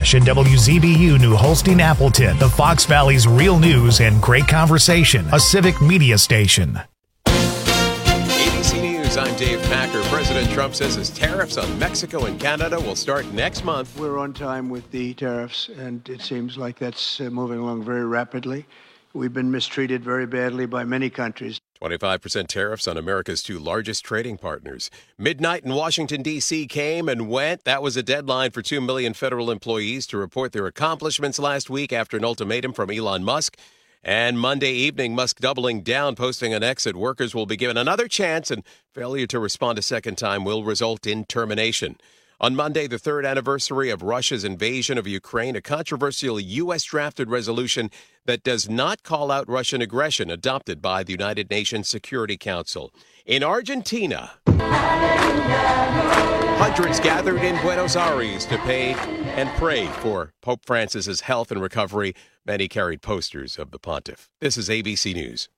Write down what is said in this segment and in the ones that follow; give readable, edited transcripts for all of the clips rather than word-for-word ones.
Rush and WZBU New Holstein Appleton, the Fox Valley's real news and great conversation, a civic media station. ABC News, I'm Dave Packer. President Trump says his tariffs on Mexico and Canada will start next month. We're on time with the tariffs, and it seems like that's moving along very rapidly. We've been mistreated very badly by many countries. 25% tariffs on America's two largest trading partners. Midnight in Washington, D.C. came and went. That was a deadline for 2 million federal employees to report their accomplishments last week after an ultimatum from Elon Musk. And Monday evening, Musk doubling down, posting an exit. Workers will be given another chance, and failure to respond a second time will result in termination. On Monday, the third anniversary of Russia's invasion of Ukraine, a controversial U.S.-drafted resolution that does not call out Russian aggression adopted by the United Nations Security Council. In Argentina, hundreds gathered in Buenos Aires to pay and pray for Pope Francis's health and recovery. Many carried posters of the pontiff. This is ABC News.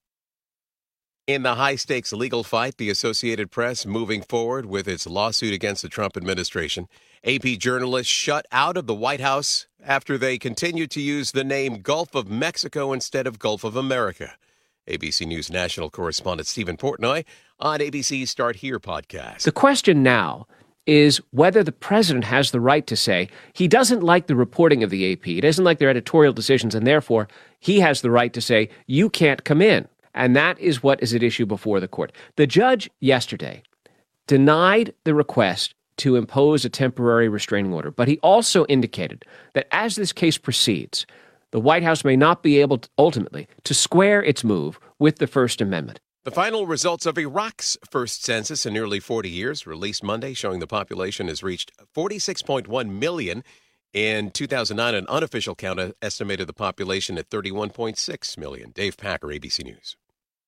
In the high-stakes legal fight, the Associated Press moving forward with its lawsuit against the Trump administration. AP journalists shut out of the White House after they continued to use the name Gulf of Mexico instead of Gulf of America. ABC News national correspondent Stephen Portnoy on ABC's Start Here podcast. The question now is whether the president has the right to say he doesn't like the reporting of the AP, he doesn't like their editorial decisions, and therefore he has the right to say you can't come in. And that is what is at issue before the court. The judge yesterday denied the request to impose a temporary restraining order, but he also indicated that as this case proceeds, the White House may not be able to, ultimately to square its move with the First Amendment. The final results of Iraq's first census in nearly 40 years, released Monday, showing the population has reached 46.1 million. In 2009, an unofficial count estimated the population at 31.6 million. Dave Packer, ABC News.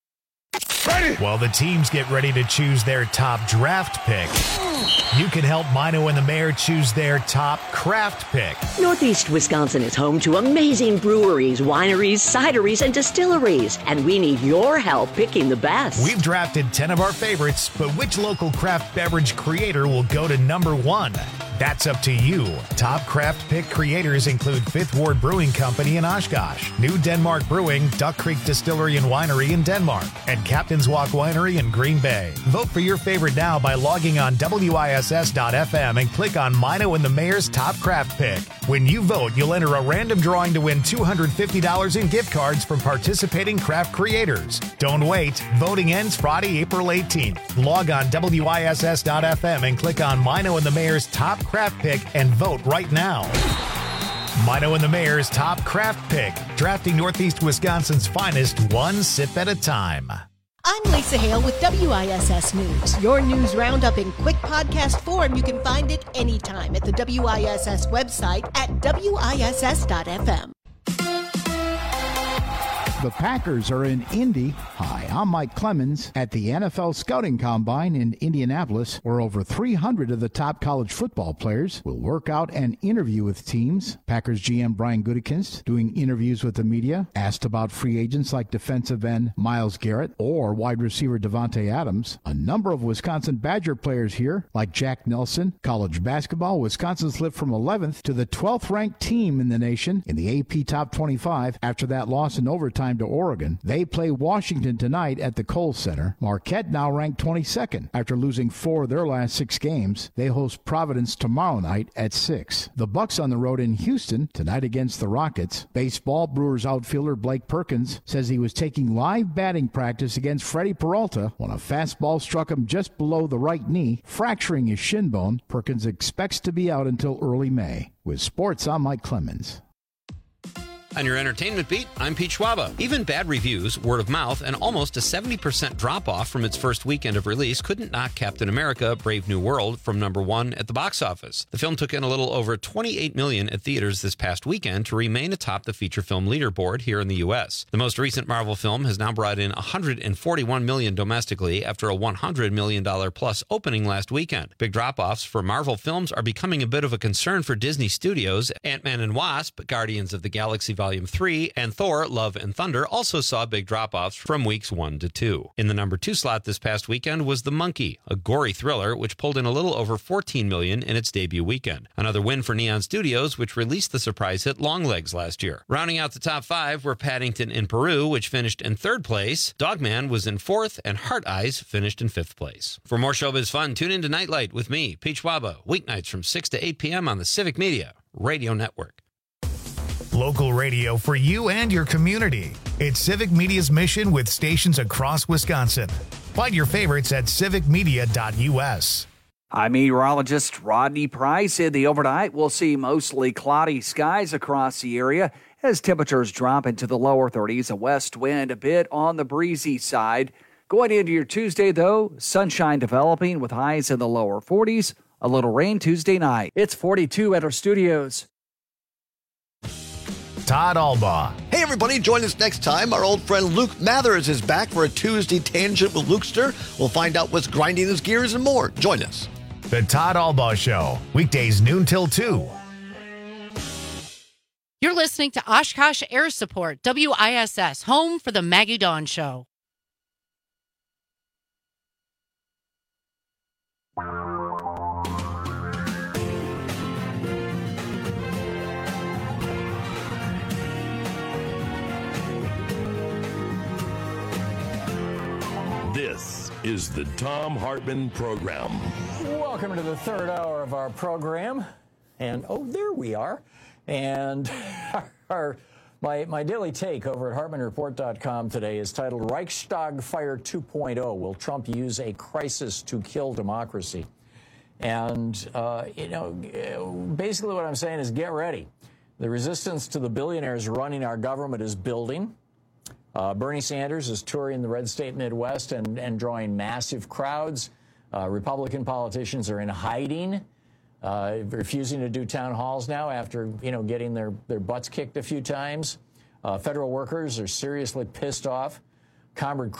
While the teams get ready to choose their top draft pick, you can help Mino and the Mayor choose their top craft pick. Northeast Wisconsin is home to amazing breweries, wineries, cideries, and distilleries, and we need your help picking the best. We've drafted 10 of our favorites, but which local craft beverage creator will go to number one? That's up to you. Top craft pick creators include Fifth Ward Brewing Company in Oshkosh, New Denmark Brewing, Duck Creek Distillery and Winery in Denmark, and Captain's Walk Winery in Green Bay. Vote for your favorite now by logging on WISS.FM and click on Mino and the Mayor's Top Craft Pick. When you vote, you'll enter a random drawing to win $250 in gift cards from participating craft creators. Don't wait. Voting ends Friday, April 18th. Log on WISS.FM and click on Mino and the Mayor's Top Craft Pick and vote right now. Mino and the Mayor's Top Craft Pick, drafting Northeast Wisconsin's finest one sip at a time. I'm Lisa Hale with WISS News. Your news roundup in quick podcast form. You can find it anytime at the WISS website at WISS.FM. The Packers are in Indy. Hi, I'm Mike Clemens at the NFL Scouting Combine in Indianapolis, where over 300 of the top college football players will work out and interview with teams. Packers GM Brian Gutekunst doing interviews with the media, asked about free agents like defensive end Myles Garrett or wide receiver Devontae Adams. A number of Wisconsin Badger players here, like Jack Nelson. College basketball, Wisconsin slipped from 11th to the 12th ranked team in the nation in the AP Top 25 after that loss in overtime to Oregon. They play Washington tonight at the Kohl Center. Marquette now ranked 22nd after losing 4 of their last 6 games. They host Providence tomorrow night at 6. The Bucks on the road in Houston tonight against the Rockets. Baseball, Brewers outfielder Blake Perkins says he was taking live batting practice against Freddie Peralta when a fastball struck him just below the right knee, fracturing his shin bone. Perkins expects to be out until early May. With sports, I'm Mike Clemens. On your entertainment beat, I'm Pete Schwaba. Even bad reviews, word of mouth, and almost a 70% drop-off from its first weekend of release couldn't knock Captain America: Brave New World from number 1 at the box office. The film took in a little over $28 million at theaters this past weekend to remain atop the feature film leaderboard here in the U.S. The most recent Marvel film has now brought in $141 million domestically after a $100 million plus opening last weekend. Big drop-offs for Marvel films are becoming a bit of a concern for Disney Studios. Ant-Man and Wasp, Guardians of the Galaxy Volume 3, and Thor, Love and Thunder also saw big drop-offs from weeks 1 to 2. In the number 2 slot this past weekend was The Monkey, a gory thriller which pulled in a little over $14 million in its debut weekend. Another win for Neon Studios, which released the surprise hit Longlegs last year. Rounding out the top 5 were Paddington in Peru, which finished in 3rd place. Dogman was in 4th, and Heart Eyes finished in 5th place. For more showbiz fun, tune in to Nightlight with me, Pete Schwaba, weeknights from 6 to 8 p.m. on the Civic Media Radio Network. Local radio for you and your community. It's Civic Media's mission with stations across Wisconsin. Find your favorites at civicmedia.us. I'm meteorologist Rodney Price. In the overnight, we'll see mostly cloudy skies across the area as temperatures drop into the lower 30s. A west wind a bit on the breezy side. Going into your Tuesday, though, sunshine developing with highs in the lower 40s. A little rain Tuesday night. It's 42 at our studios. Todd Albaugh. Hey, everybody, join us next time. Our old friend Luke Mathers is back for a Tuesday Tangent with Lukester. We'll find out what's grinding his gears and more. Join us. The Todd Albaugh Show, weekdays noon till 2. You're listening to Oshkosh Air Support, WISS, home for the Maggie Dawn Show. This is the Thom Hartmann Program. Welcome to the third hour of our program. And, oh, there we are. And my daily take over at HartmannReport.com today is titled Reichstag Fire 2.0. Will Trump use a crisis to kill democracy? And, basically what I'm saying is get ready. The resistance to the billionaires running our government is building. Bernie Sanders is touring the red state Midwest and drawing massive crowds. Republican politicians are in hiding, refusing to do town halls now after, getting their butts kicked a few times. Federal workers are seriously pissed off. Comrade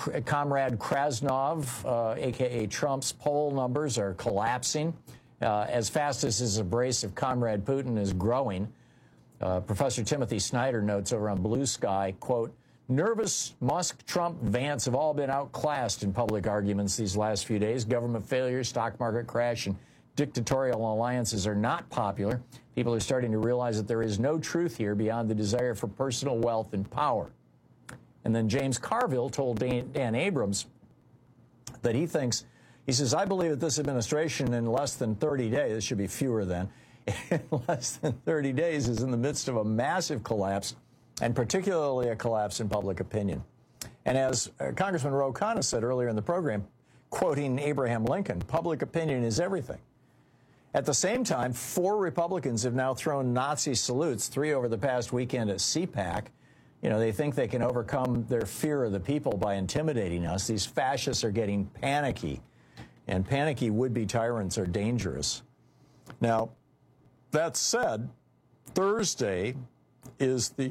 Krasnov, a.k.a. Trump's poll numbers are collapsing as fast as his embrace of Comrade Putin is growing. Professor Timothy Snyder notes over on Blue Sky, quote, nervous Musk, Trump, Vance have all been outclassed in public arguments these last few days. Government failure, stock market crash, and dictatorial alliances are not popular. People are starting to realize that there is no truth here beyond the desire for personal wealth and power. And then James Carville told Dan Abrams that he says, I believe that this administration in less than 30 days, it should be fewer than, in less than 30 days is in the midst of a massive collapse, and particularly a collapse in public opinion. And as Congressman Ro Khanna said earlier in the program, quoting Abraham Lincoln, public opinion is everything. At the same time, 4 Republicans have now thrown Nazi salutes, 3 over the past weekend at CPAC. They think they can overcome their fear of the people by intimidating us. These fascists are getting panicky, and panicky would-be tyrants are dangerous. Now, that said, Thursday is the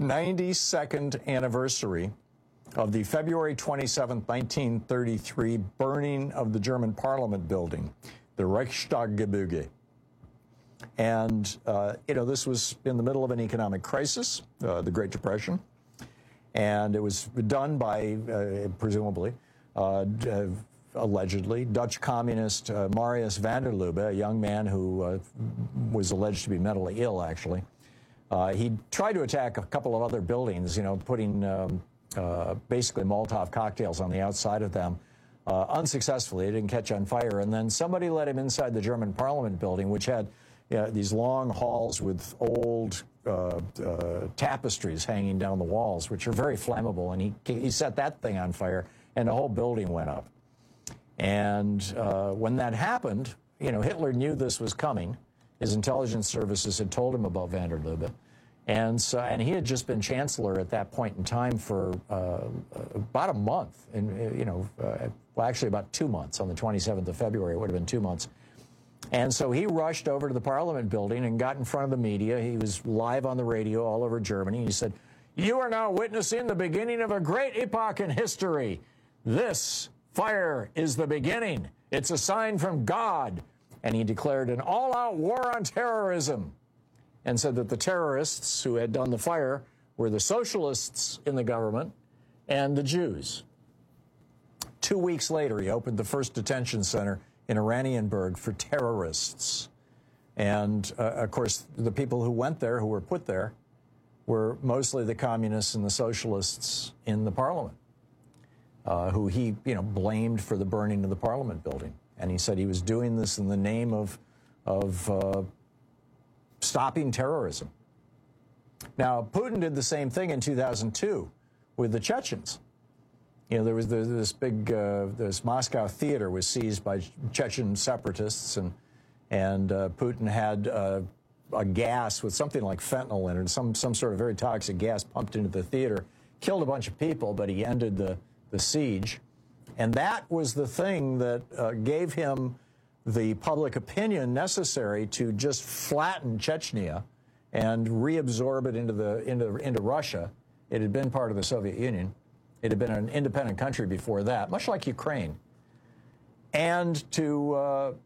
92nd anniversary of the February 27, 1933 burning of the German Parliament building, the Reichstaggebäude. And, this was in the middle of an economic crisis, the Great Depression, and it was done by, presumably, allegedly, Dutch communist Marius van der Lubbe, a young man who was alleged to be mentally ill, actually. He tried to attack a couple of other buildings, putting basically Molotov cocktails on the outside of them. Unsuccessfully, it didn't catch on fire. And then somebody let him inside the German Parliament building, which had these long halls with old tapestries hanging down the walls, which are very flammable. And he set that thing on fire, and the whole building went up. And when that happened, Hitler knew this was coming. His intelligence services had told him about van der Lubbe. And he had just been chancellor at that point in time for about a month, and actually about 2 months. On the 27th of February, it would have been 2 months. And so he rushed over to the Parliament building and got in front of the media. He was live on the radio all over Germany. He said, "You are now witnessing the beginning of a great epoch in history. This fire is the beginning. It's a sign from God." And he declared an all-out war on terrorism, and said that the terrorists who had done the fire were the socialists in the government and the Jews. 2 weeks later, he opened the first detention center in Oranienburg for terrorists. And, of course, the people who went there, who were put there, were mostly the communists and the socialists in the parliament, who he, blamed for the burning of the parliament building. And he said he was doing this in the name of stopping terrorism. Now, Putin did the same thing in 2002 with the Chechens. There was this big, this Moscow theater was seized by Chechen separatists, and Putin had a gas with something like fentanyl in it, some sort of very toxic gas pumped into the theater, killed a bunch of people, but he ended the siege. And that was the thing that gave him the public opinion necessary to just flatten Chechnya and reabsorb it into Russia. It had been part of the Soviet Union. It had been an independent country before that, much like Ukraine. And to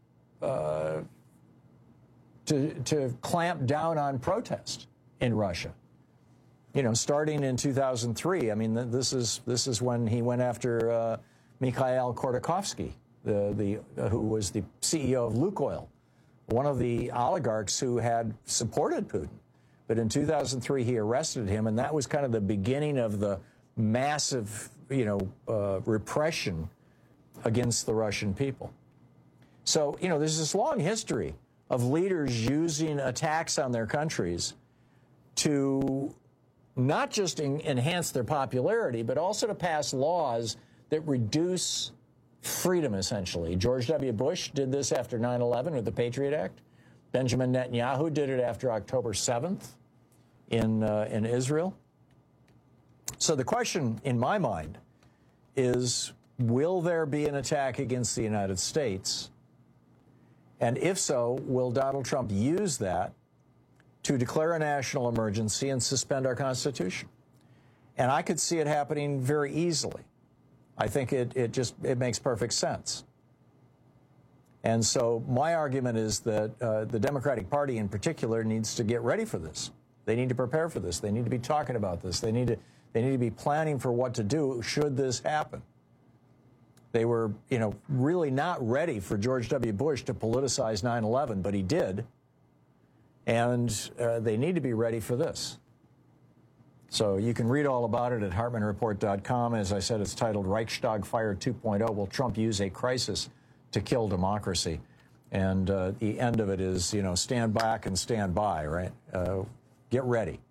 clamp down on protest in Russia. Starting in 2003. I mean, this is when he went after Mikhail Khodorkovsky, who was the CEO of Lukoil, one of the oligarchs who had supported Putin. But in 2003, he arrested him, and that was kind of the beginning of the massive, repression against the Russian people. So, there's this long history of leaders using attacks on their countries to not just enhance their popularity, but also to pass laws that reduce freedom, essentially. George W. Bush did this after 9/11 with the Patriot Act. Benjamin Netanyahu did it after October 7th in Israel. So the question in my mind is, will there be an attack against the United States? And if so, will Donald Trump use that to declare a national emergency and suspend our Constitution? And I could see it happening very easily. I think it makes perfect sense. And so my argument is that the Democratic Party in particular needs to get ready for this. They need to prepare for this. They need to be talking about this. They need to be planning for what to do should this happen. They were, really not ready for George W. Bush to politicize 9/11, but he did. And they need to be ready for this. So you can read all about it at HartmannReport.com. As I said, it's titled Reichstag Fire 2.0. Will Trump use a crisis to kill democracy? And the end of it is, stand back and stand by, right? Get ready.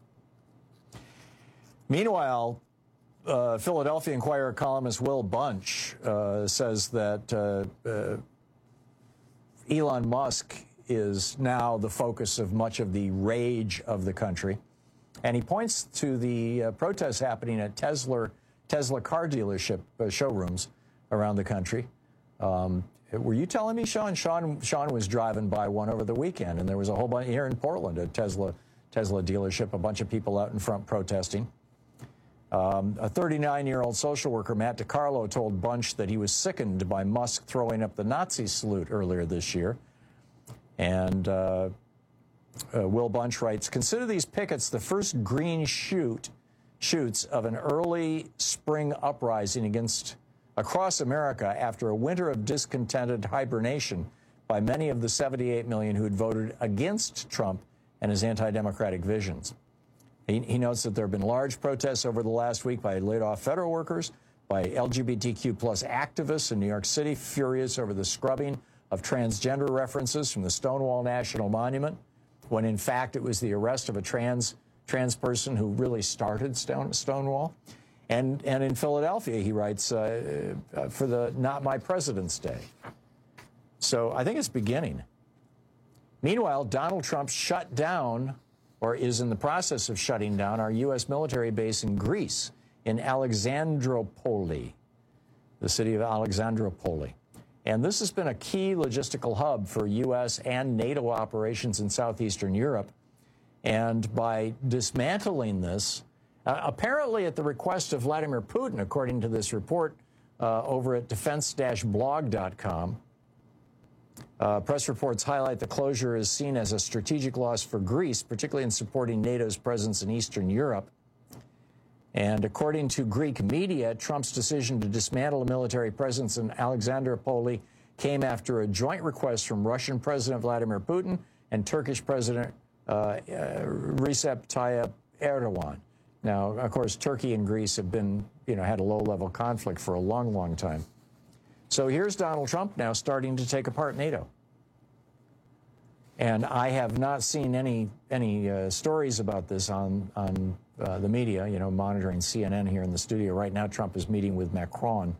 Meanwhile, Philadelphia Inquirer columnist Will Bunch says that Elon Musk is now the focus of much of the rage of the country. And he points to the protests happening at Tesla car dealership showrooms around the country. Were you telling me, Sean? Sean was driving by one over the weekend, and there was a whole bunch here in Portland, a Tesla dealership, a bunch of people out in front protesting. A 39-year-old social worker, Matt DiCarlo, told Bunch that he was sickened by Musk throwing up the Nazi salute earlier this year. And Will Bunch writes, consider these pickets the first green shoots of an early spring uprising across America after a winter of discontented hibernation by many of the 78 million who had voted against Trump and his anti-democratic visions. He notes that there have been large protests over the last week by laid-off federal workers, by LGBTQ plus activists in New York City, furious over the scrubbing of transgender references from the Stonewall National Monument, when in fact it was the arrest of a trans person who really started Stonewall. And in Philadelphia, he writes, for the Not My President's Day. So I think it's beginning. Meanwhile, Donald Trump shut down, or is in the process of shutting down, our U.S. military base in Greece, in Alexandropoli, the city of Alexandropoli. And this has been a key logistical hub for U.S. and NATO operations in southeastern Europe. And by dismantling this, apparently at the request of Vladimir Putin, according to this report over at defense-blog.com, Press reports highlight the closure is seen as a strategic loss for Greece, particularly in supporting NATO's presence in Eastern Europe. And according to Greek media, Trump's decision to dismantle a military presence in Alexandroupoli came after a joint request from Russian President Vladimir Putin and Turkish President Recep Tayyip Erdogan. Now, of course, Turkey and Greece have been, had a low-level conflict for a long, long time. So here's Donald Trump now starting to take apart NATO. And I have not seen any stories about this on the media, monitoring CNN here in the studio. Right now, Trump is meeting with Macron.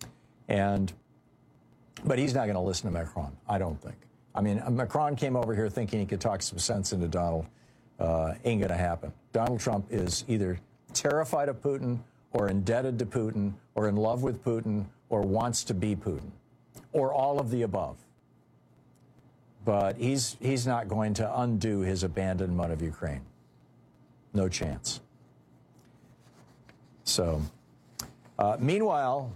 But he's not going to listen to Macron, I don't think. I mean, Macron came over here thinking he could talk some sense into Donald. Ain't going to happen. Donald Trump is either terrified of Putin or indebted to Putin or in love with Putin or wants to be Putin or all of the above. But he's not going to undo his abandonment of Ukraine. No chance. So, meanwhile,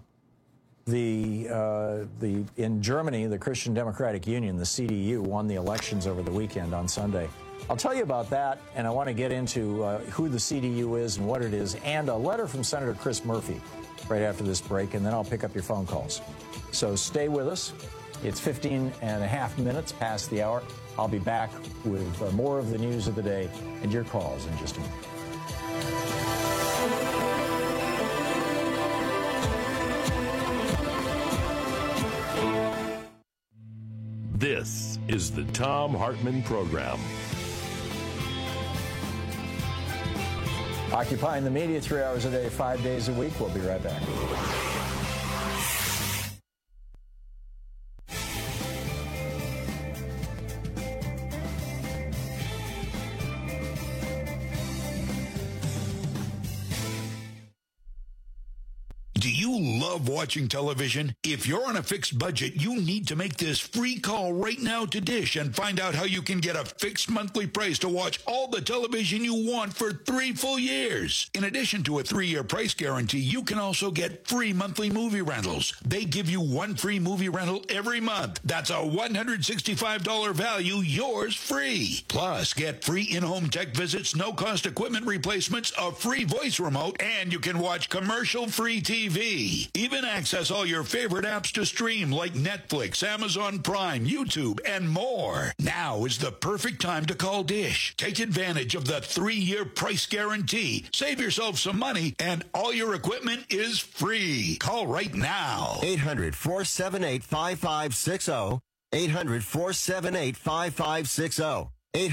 in Germany, the Christian Democratic Union, the CDU, won the elections over the weekend on Sunday. I'll tell you about that, and I want to get into who the CDU is and what it is, and a letter from Senator Chris Murphy right after this break, and then I'll pick up your phone calls. So stay with us. It's 15 and a half minutes past the hour. I'll be back with more of the news of the day and your calls in just a minute. This is the Thom Hartmann Program. Occupying the media 3 hours a day, 5 days a week. We'll be right back. Do you love watching television? If you're on a fixed budget, you need to make this free call right now to Dish and find out how you can get a fixed monthly price to watch all the television you want for 3 full years. In addition to a 3-year price guarantee, you can also get free monthly movie rentals. They give you 1 free movie rental every month. That's a $165 value, yours free. Plus, get free in-home tech visits, no-cost equipment replacements, a free voice remote, and you can watch commercial-free TV. Even access all your favorite apps to stream like Netflix, Amazon Prime, YouTube, and more. Now is the perfect time to call Dish. Take advantage of the 3-year price guarantee. Save yourself some money, and all your equipment is free. Call right now. 800-478-5560. 800-478-5560.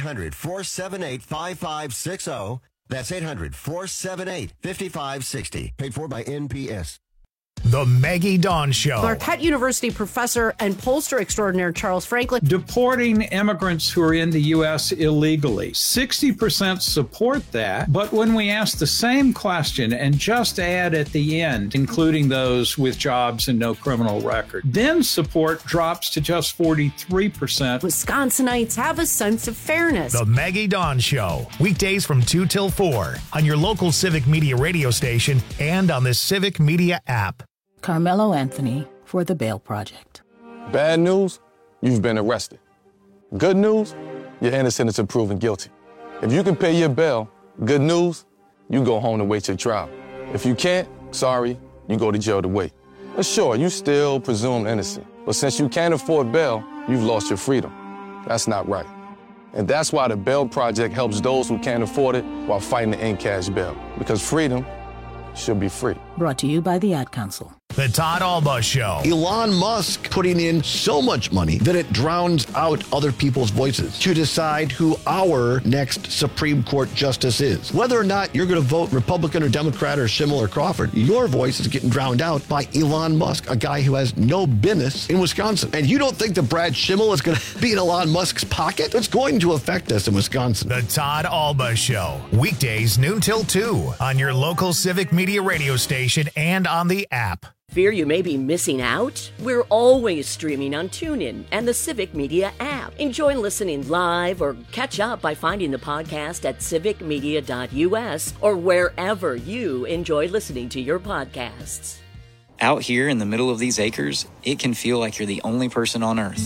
800-478-5560. That's 800-478-5560. Paid for by NPS. The Maggie Dawn Show. Marquette University professor and pollster extraordinaire Charles Franklin. Deporting immigrants who are in the U.S. illegally. 60% support that, but when we ask the same question and just add at the end, including those with jobs and no criminal record, then support drops to just 43%. Wisconsinites have a sense of fairness. The Maggie Dawn Show. Weekdays from 2 till 4 on your local Civic Media radio station and on the Civic Media app. Carmelo Anthony for the Bail Project. Bad news, you've been arrested. Good news, you're innocent until proven guilty. If you can pay your bail, good news, you go home to wait your trial. If you can't, sorry, you go to jail to wait. But sure, you still presumed innocent. But since you can't afford bail, you've lost your freedom. That's not right. And that's why the Bail Project helps those who can't afford it while fighting to end cash bail. Because freedom should be free. Brought to you by the Ad Council. The Todd Alba Show. Elon Musk putting in so much money that it drowns out other people's voices to decide who our next Supreme Court justice is. Whether or not you're going to vote Republican or Democrat or Schimmel or Crawford, your voice is getting drowned out by Elon Musk, a guy who has no business in Wisconsin. And you don't think that Brad Schimmel is going to be in Elon Musk's pocket? It's going to affect us in Wisconsin. The Todd Alba Show. Weekdays noon till 2 on your local Civic Media radio station and on the app. Fear you may be missing out? We're always streaming on TuneIn and the Civic Media app. Enjoy listening live or catch up by finding the podcast at civicmedia.us or wherever you enjoy listening to your podcasts. Out here in the middle of these acres, it can feel like you're the only person on Earth.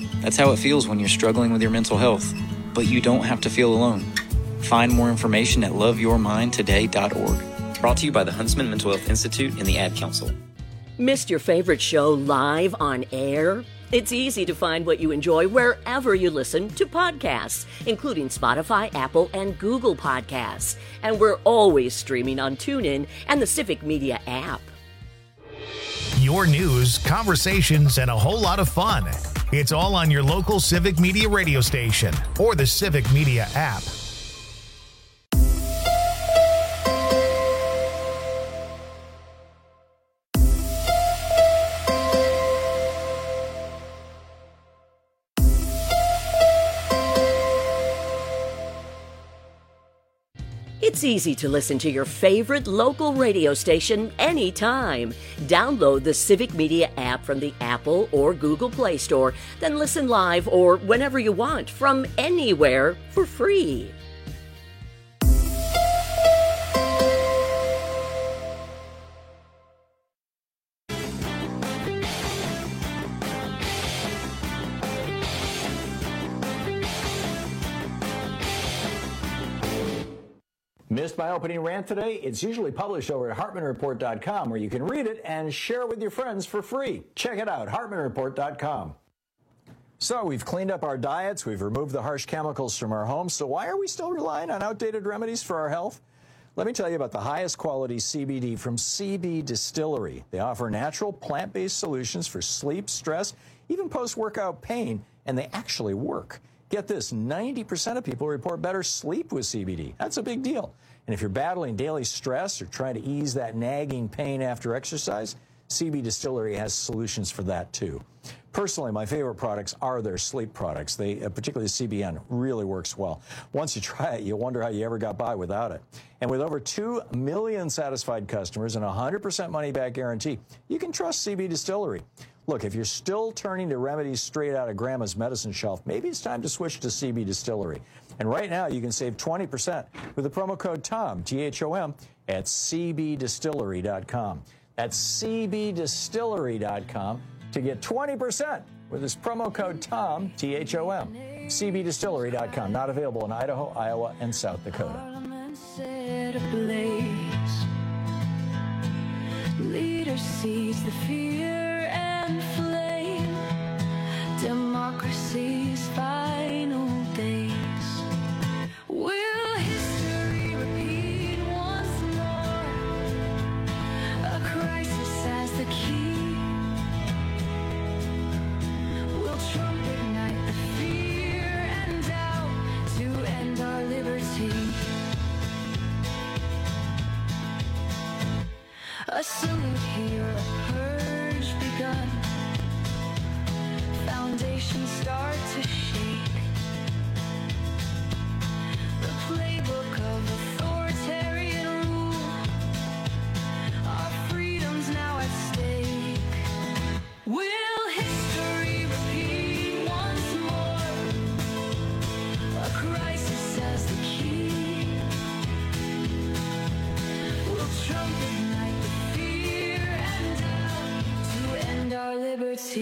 That's how it feels when you're struggling with your mental health. But you don't have to feel alone. Find more information at loveyourmindtoday.org. Brought to you by the Huntsman Mental Health Institute and the Ad Council. Missed your favorite show live on air? It's easy to find what you enjoy wherever you listen to podcasts, including Spotify, Apple, and Google Podcasts. And we're always streaming on TuneIn and the Civic Media app. Your news, conversations, and a whole lot of fun. It's all on your local Civic Media radio station or the Civic Media app. It's easy to listen to your favorite local radio station anytime. Download the Civic Media app from the Apple or Google Play Store, then listen live or whenever you want from anywhere for free. Missed my opening rant today? It's usually published over at HartmanReport.com, where you can read it and share it with your friends for free. Check it out, HartmanReport.com. So we've cleaned up our diets, we've removed the harsh chemicals from our homes, so why are we still relying on outdated remedies for our health? Let me tell you about the highest quality CBD from CB Distillery. They offer natural plant-based solutions for sleep, stress, even post-workout pain, and they actually work. Get this, 90% of people report better sleep with CBD. That's a big deal. And if you're battling daily stress or trying to ease that nagging pain after exercise, CB Distillery has solutions for that too. Personally, my favorite products are their sleep products. They, particularly CBN, really works well. Once you try it, you'll wonder how you ever got by without it. And with over 2 million satisfied customers and a 100% money-back guarantee, you can trust CB Distillery. Look, if you're still turning to remedies straight out of Grandma's medicine shelf, maybe it's time to switch to CB Distillery. And right now, you can save 20% with the promo code TOM, T-H-O-M, at cbdistillery.com. That's cbdistillery.com to get 20% with this promo code TOM, T-H-O-M. cbdistillery.com. Not available in Idaho, Iowa, and South Dakota. Leader sees the fear and flame, democracy's final days. Will history repeat once more? A crisis as the key. Will Trump ignite the fear and doubt to end our liberty? A salute here, a purge begun. Foundations start to shake. The playbook of authoritarian rule. Our freedom's now at stake. Will history repeat once more? A crisis as the key. Will Trump ignite our liberty?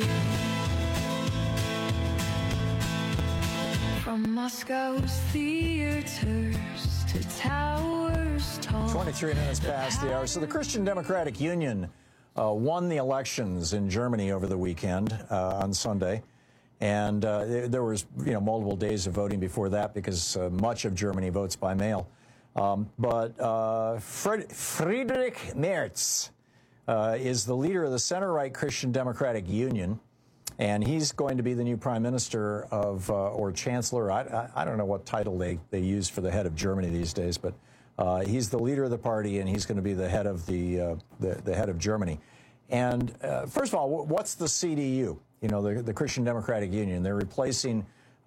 From Moscow's theaters to towers tall. 23 minutes past the hour. So the Christian Democratic Union won the elections in Germany over the weekend on Sunday. And there was, multiple days of voting before that because much of Germany votes by mail. But Friedrich Merz is the leader of the center-right Christian Democratic Union, and he's going to be the new prime minister of, or chancellor. I don't know what title they use for the head of Germany these days, but he's the leader of the party, and he's going to be the head of the head of Germany. And first of all, what's the CDU? The Christian Democratic Union. They're replacing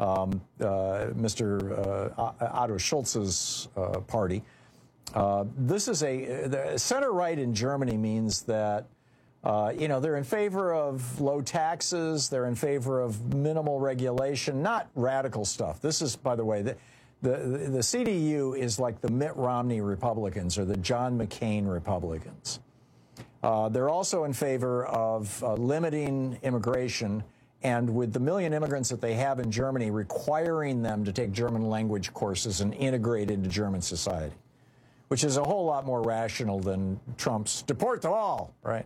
Mr. Otto Schulz's party. This is the center-right in Germany means that, they're in favor of low taxes, they're in favor of minimal regulation, not radical stuff. This is, by the way, the CDU is like the Mitt Romney Republicans or the John McCain Republicans. They're also in favor of limiting immigration And with the million immigrants that they have in Germany, requiring them to take German language courses and integrate into German society, which is a whole lot more rational than Trump's deport them all, right?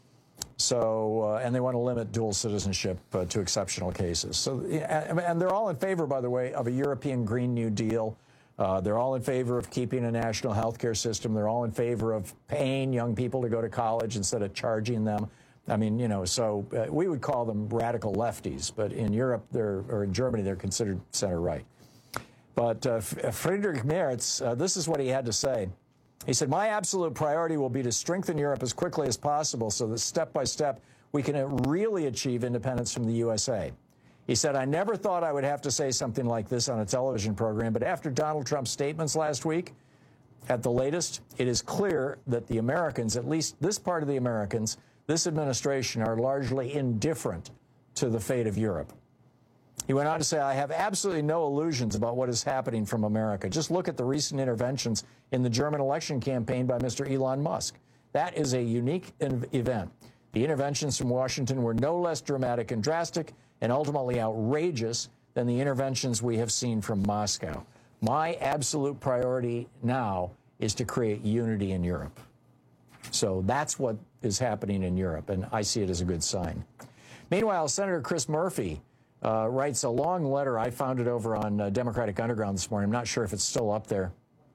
So, and they want to limit dual citizenship to exceptional cases. So, and they're all in favor, by the way, of a European Green New Deal. They're all in favor of keeping a national health care system. They're all in favor of paying young people to go to college instead of charging them. I mean, you know, so we would call them radical lefties, but in Europe, or in Germany, they're considered center-right. But Friedrich Merz, this is what he had to say. He said, my absolute priority will be to strengthen Europe as quickly as possible so that step by step we can really achieve independence from the USA. He said, I never thought I would have to say something like this on a television program, but after Donald Trump's statements last week, at the latest, it is clear that the Americans, at least this part of the Americans, this administration, are largely indifferent to the fate of Europe. He went on to say, I have absolutely no illusions about what is happening from America. Just look at the recent interventions in the German election campaign by Mr. Elon Musk. That is a unique event. The interventions from Washington were no less dramatic and drastic and ultimately outrageous than the interventions we have seen from Moscow. My absolute priority now is to create unity in Europe. So that's what is happening in Europe, and I see it as a good sign. Meanwhile, Senator Chris Murphy writes a long letter. I found it over on Democratic Underground this morning. I'm not sure if it's still up there,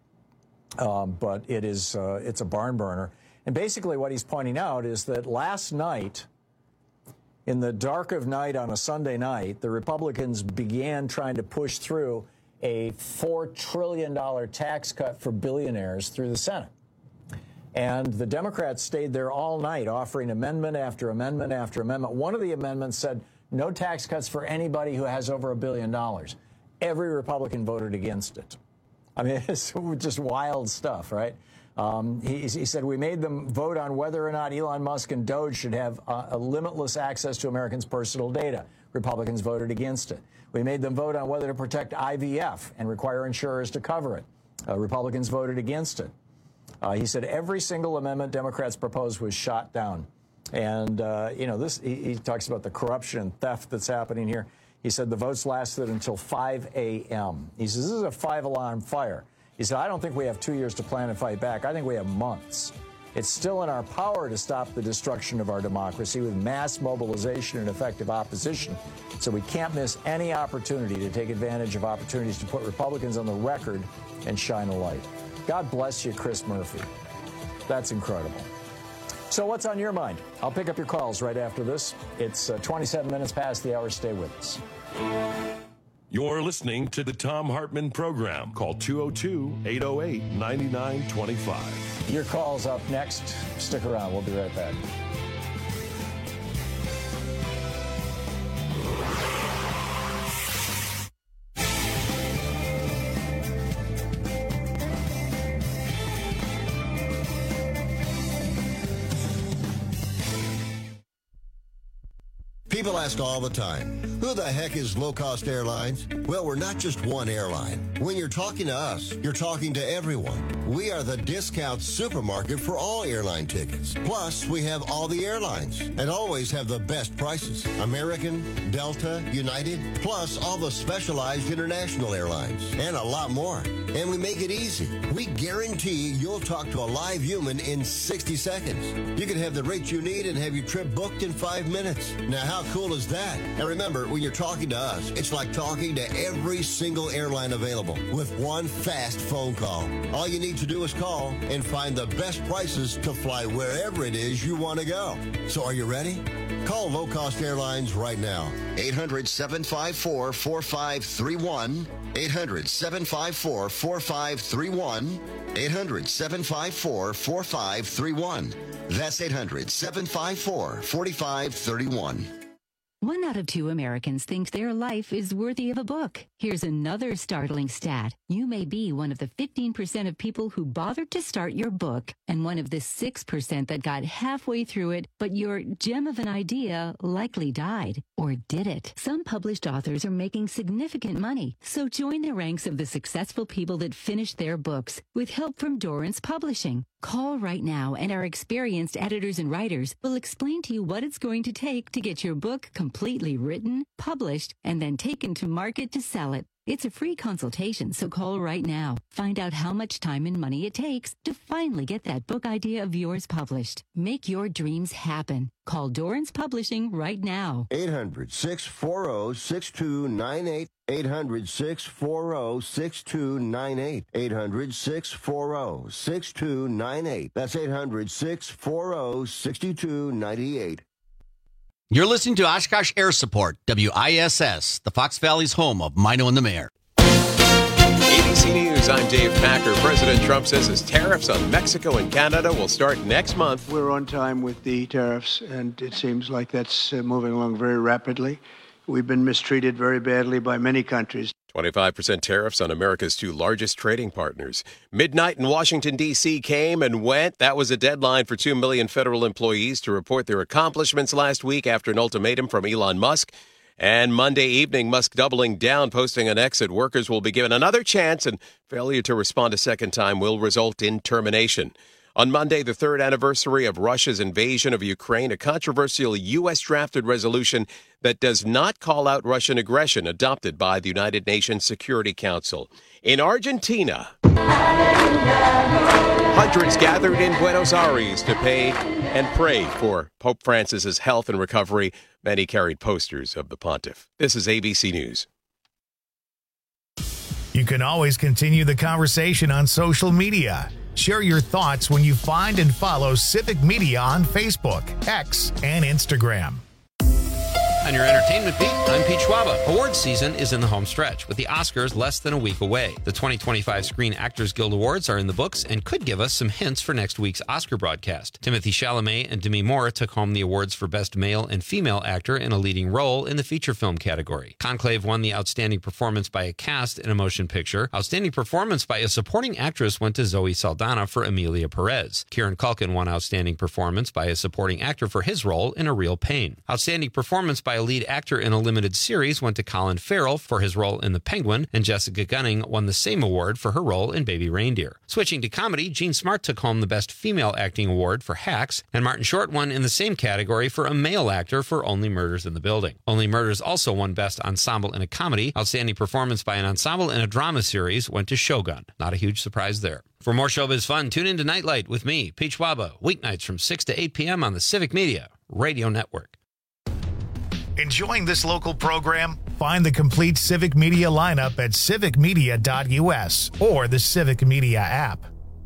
but it's a barn burner. And basically what he's pointing out is that last night, in the dark of night on a Sunday night, the Republicans began trying to push through a $4 trillion tax cut for billionaires through the Senate. And the Democrats stayed there all night, offering amendment after amendment after amendment. One of the amendments said no tax cuts for anybody who has over $1 billion. Every Republican voted against it. I mean, it's just wild stuff, right? He said, we made them vote on whether or not Elon Musk and Doge should have a limitless access to Americans' personal data. Republicans voted against it. We made them vote on whether to protect IVF and require insurers to cover it. Republicans voted against it. He said every single amendment Democrats proposed was shot down. And, you know, he talks about the corruption and theft that's happening here. He said the votes lasted until 5 a.m. He says this is a 5-alarm fire. He said, I don't think we have 2 years to plan and fight back. I think we have months. It's still in our power to stop the destruction of our democracy with mass mobilization and effective opposition. So we can't miss any opportunity to take advantage of opportunities to put Republicans on the record and shine a light. God bless you, Chris Murphy. That's incredible. So what's on your mind? I'll pick up your calls right after this. It's 27 minutes past the hour. Stay with us. You're listening to the Thom Hartmann Program. Call 202-808-9925. Your call's up next. Stick around. We'll be right back. People ask all the time, who the heck is Low Cost Airlines? Well, we're not just one airline. When you're talking to us, you're talking to everyone. We are the discount supermarket for all airline tickets. Plus, we have all the airlines and always have the best prices. American, Delta, United, plus all the specialized international airlines and a lot more. And we make it easy. We guarantee you'll talk to a live human in 60 seconds. You can have the rate you need and have your trip booked in 5 minutes. Now, how cool is that? And remember, when you're talking to us, it's like talking to every single airline available with one fast phone call. All you need to do is call and find the best prices to fly wherever it is you want to go. So are you ready? Call Low Cost Airlines right now. 800-754-4531. 800-754-4531. 800-754-4531. That's 800-754-4531. 1 out of 2 Americans think their life is worthy of a book. Here's another startling stat. You may be one of the 15% of people who bothered to start your book and one of the 6% that got halfway through it, but your gem of an idea likely died. Or did it? Some published authors are making significant money, so join the ranks of the successful people that finished their books with help from Dorrance Publishing. Call right now, and our experienced editors and writers will explain to you what it's going to take to get your book completely written, published, and then taken to market to sell it. It's a free consultation, so call right now. Find out how much time and money it takes to finally get that book idea of yours published. Make your dreams happen. Call Dorrance Publishing right now. 800-640-6298. 800-640-6298. 800-640-6298. That's 800-640-6298. You're listening to Oshkosh Air Support, WISS, the Fox Valley's home of Mino and the Mayor. ABC News, I'm Dave Packer. President Trump says his tariffs on Mexico and Canada will start next month. We're on time with the tariffs, and it seems like that's moving along very rapidly. We've been mistreated very badly by many countries. 25% tariffs on America's two largest trading partners. Midnight in Washington, D.C. came and went. That was a deadline for 2 million federal employees to report their accomplishments last week after an ultimatum from Elon Musk. And Monday evening, Musk doubling down, posting an exit. Workers will be given another chance, and failure to respond a second time will result in termination. On Monday, the third anniversary of Russia's invasion of Ukraine, a controversial U.S.-drafted resolution that does not call out Russian aggression adopted by the United Nations Security Council. In Argentina, hundreds gathered in Buenos Aires to pay and pray for Pope Francis's health and recovery. Many carried posters of the pontiff. This is ABC News. You can always continue the conversation on social media. Share your thoughts when you find and follow Civic Media on Facebook, X, and Instagram. On your entertainment beat, I'm Pete Schwaba. Awards season is in the home stretch, with the Oscars less than a week away. The 2025 Screen Actors Guild Awards are in the books and could give us some hints for next week's Oscar broadcast. Timothée Chalamet and Demi Moore took home the awards for Best Male and Female Actor in a Leading Role in the feature film category. Conclave won the Outstanding Performance by a Cast in a Motion Picture. Outstanding Performance by a Supporting Actress went to Zoe Saldana for Emilia Perez. Kieran Culkin won Outstanding Performance by a Supporting Actor for his role in A Real Pain. Outstanding Performance by a Lead Actor in a Limited Series went to Colin Farrell for his role in The Penguin, and Jessica Gunning won the same award for her role in Baby Reindeer. Switching to comedy, Jean Smart took home the Best Female Acting Award for Hacks, and Martin Short won in the same category for a male actor for Only Murders in the Building. Only Murders also won Best Ensemble in a Comedy. Outstanding Performance by an Ensemble in a Drama Series went to Shogun. Not a huge surprise there. For more showbiz fun, tune in to Nightlight with me, Pete Schwaba, weeknights from 6 to 8 p.m. on the Civic Media Radio Network. Enjoying this local program? Find the complete Civic Media lineup at civicmedia.us or the Civic Media app.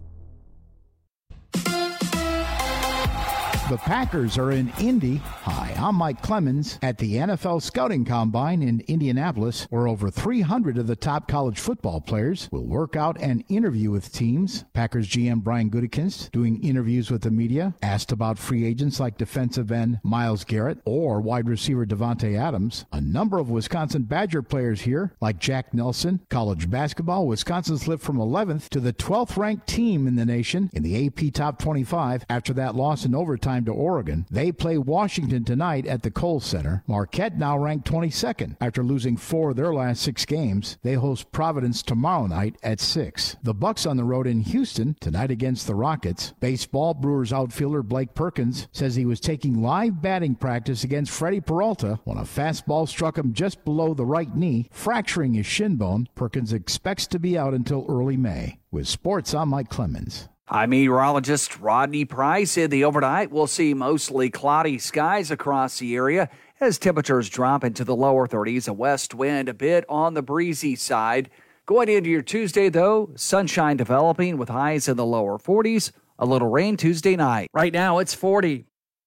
The Packers are in Indy. Hi, I'm Mike Clemens at the NFL Scouting Combine in Indianapolis, where over 300 of the top college football players will work out and interview with teams. Packers GM Brian Gutekunst doing interviews with the media, asked about free agents like defensive end Myles Garrett or wide receiver Devontae Adams. A number of Wisconsin Badger players here, like Jack Nelson. College basketball, Wisconsin slipped from 11th to the 12th ranked team in the nation in the AP Top 25 after that loss in overtime to Oregon. They play Washington tonight at the Kohl Center. Marquette now ranked 22nd after losing 4 of their last 6 games. They host Providence tomorrow night at 6. The Bucks on the road in Houston tonight against the Rockets. Baseball, Brewers outfielder Blake Perkins says he was taking live batting practice against Freddie Peralta when a fastball struck him just below the right knee, fracturing his shin bone. Perkins expects to be out until early May. With sports, I'm Mike Clemens. I'm meteorologist Rodney Price. In the overnight, we'll see mostly cloudy skies across the area as temperatures drop into the lower 30s. A west wind a bit on the breezy side. Going into your Tuesday, though, sunshine developing with highs in the lower 40s. A little rain Tuesday night. Right now, it's 40.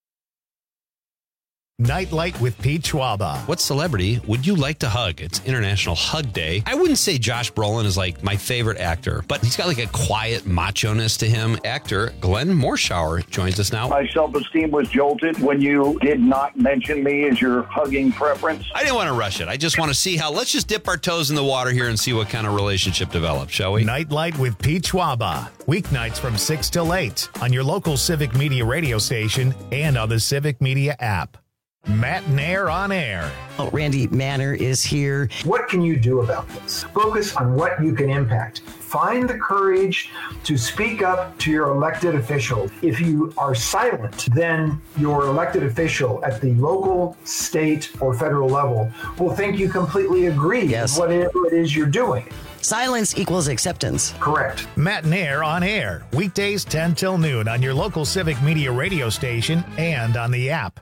Nightlight with Pete Schwaba. What celebrity would you like to hug? It's International Hug Day. I wouldn't say Josh Brolin is like my favorite actor, but he's got like a quiet macho-ness to him. Actor Glenn Morshower joins us now. My self-esteem was jolted when you did not mention me as your hugging preference. I didn't want to rush it. I just want to see how, let's just dip our toes in the water here and see what kind of relationship develops, shall we? Nightlight with Pete Schwaba. Weeknights from 6 till 8 on your local Civic Media radio station and on the Civic Media app. Matt Nair on air. Oh, Randy Manner is here. What can you do about this? Focus on what you can impact. Find the courage to speak up to your elected official. If you are silent, then your elected official at the local, state, or federal level will think you completely agree with whatever it is you're doing. Silence equals acceptance. Correct. Matt Nair on air. Weekdays 10 till noon on your local Civic Media radio station and on the app.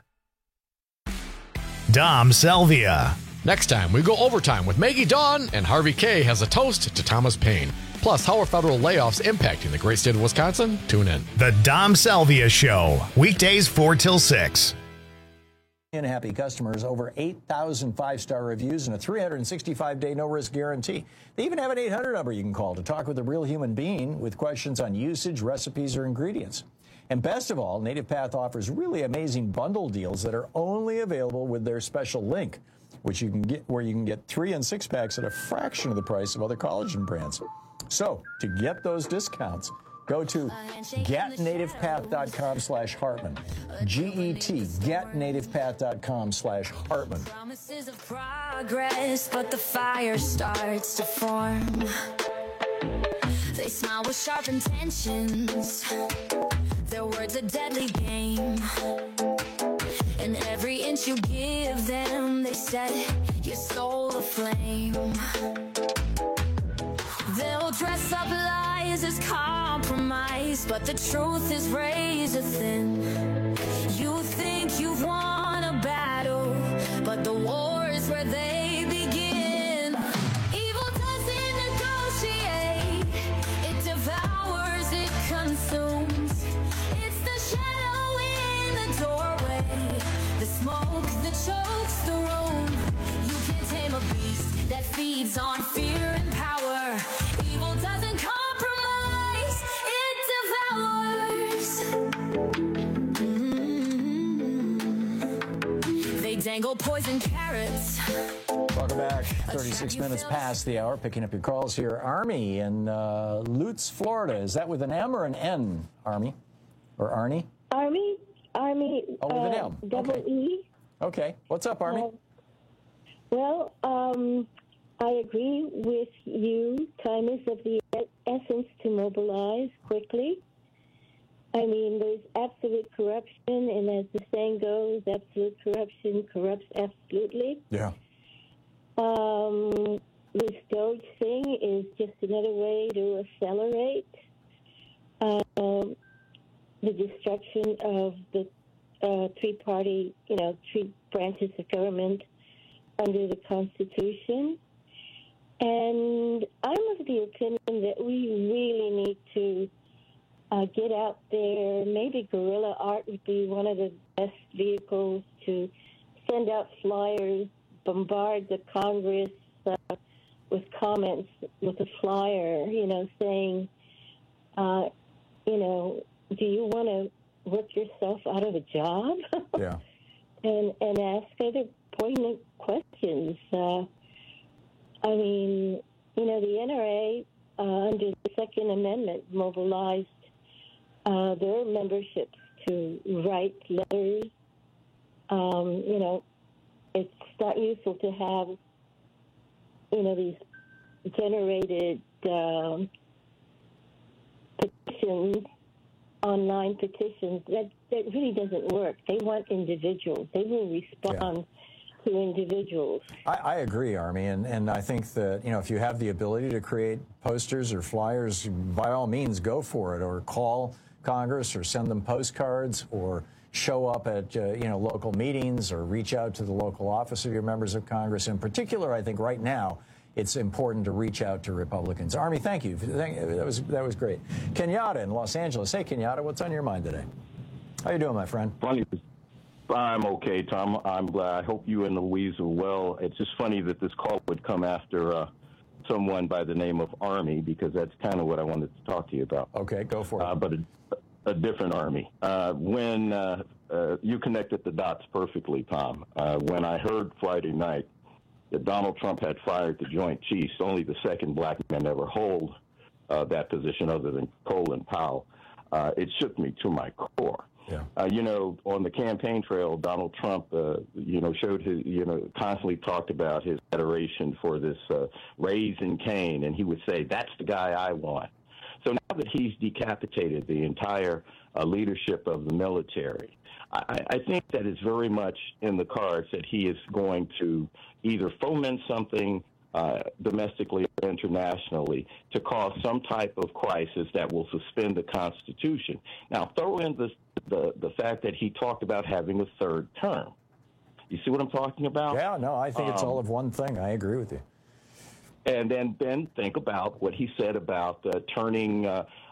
Dom Selvia. Next time, we go overtime with Maggie Dawn, and Harvey K has a toast to Thomas Paine. Plus, how are federal layoffs impacting the great state of Wisconsin? Tune in. The Dom Selvia Show. Weekdays 4 till 6. And happy customers, over 8,000 five-star reviews and a 365-day no-risk guarantee. They even have an 800 number you can call to talk with a real human being with questions on usage, recipes, or ingredients. And best of all, Native Path offers really amazing bundle deals that are only available with their special link, which you can get where you can get 3 and 6 packs at a fraction of the price of other collagen brands. So to get those discounts, go to getnativepath.com/Hartman. GET, getnativepath.com/Hartman. Promises of progress, but the fire starts to form. They smile with sharp intentions. Their words a deadly game. And every inch you give them, they set your soul aflame. They'll dress up lies as compromise, but the truth is razor thin. You think you've won a battle, but the war is where they begin. Evil doesn't negotiate, it devours, it consumes. It's the shadow in the doorway, the smoke that chokes the room. You can't tame a beast that feeds on fear and power. Evil doesn't compromise, it devours. They dangle poison carrots. Welcome back. 36 minutes past the hour. Picking up your calls here. Army in Lutz, Florida. Is that with an M or an N, Army? Or Arnie? Army. Oh, with an M. Double Okay. E. Okay. What's up, Army? I agree with you. Time is of the essence to mobilize quickly. I mean, there's absolute corruption, and as the saying goes, absolute corruption corrupts absolutely. Yeah. This Doge thing is just another way to accelerate the destruction of the three branches of government under the Constitution. And I'm of the opinion that we really need to get out there. Maybe guerrilla art would be one of the best vehicles to send out flyers, bombard the Congress with comments with a flyer, saying, do you want to work yourself out of a job? Yeah. and ask other poignant questions. The NRA, under the Second Amendment, mobilized their memberships to write letters. It's not useful to have, these generated petitions, online petitions. That really doesn't work. They want individuals. They will respond to individuals. I agree, Army, and I think that, if you have the ability to create posters or flyers, by all means, go for it, or call Congress or send them postcards or show up at, local meetings or reach out to the local office of your members of Congress. In particular, I think right now, it's important to reach out to Republicans. Army, thank you. That was great. Kenyatta in Los Angeles. Hey, Kenyatta, what's on your mind today? How you doing, my friend? Funny. I'm okay, Tom. I'm glad. I hope you and Louise are well. It's just funny that this call would come after someone by the name of Army, because that's kind of what I wanted to talk to you about. Okay, go for it. But a different Army. When you connected the dots perfectly, Tom. When I heard Friday night that Donald Trump had fired the Joint Chiefs, only the second black man ever hold that position other than Colin Powell, it shook me to my core. On the campaign trail, Donald Trump, showed his, constantly talked about his adoration for this Raising Cane, and he would say, "That's the guy I want." So now that he's decapitated the entire leadership of the military, I think that it's very much in the cards that he is going to either foment something domestically or internationally to cause some type of crisis that will suspend the Constitution. Now, throw in the fact that he talked about having a third term. You see what I'm talking about? Yeah, no, I think it's all of one thing. I agree with you. And then think about what he said about turning